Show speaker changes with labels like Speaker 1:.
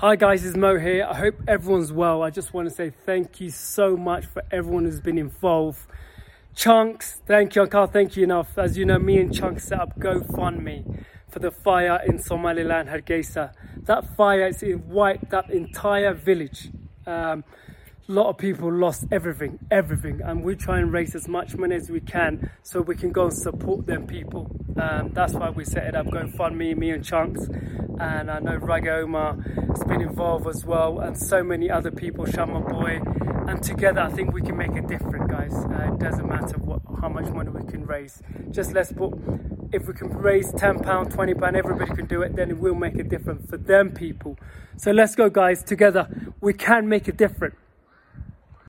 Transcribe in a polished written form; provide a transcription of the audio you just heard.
Speaker 1: Hi guys, it's Mo here. I hope everyone's well. I just want to say thank you so much for everyone who's been involved. Chunks, thank you. I can't thank you enough. As you know, me and Chunks set up GoFundMe for the fire in Somaliland, Hargeisa. That fire has wiped that entire village. A lot of people lost everything, and we try and raise as much money as we can so we can go and support them people. That's why we set it up, GoFundMe, me and Chunks, and I know Raga Omar has been involved as well, and so many other people, Shama Boy, and together I think we can make a difference, guys. It doesn't matter how much money we can raise. Just let's put, if we can raise £10, £20, everybody can do it, then it will make a difference for them people. So let's go, guys, together we can make a difference.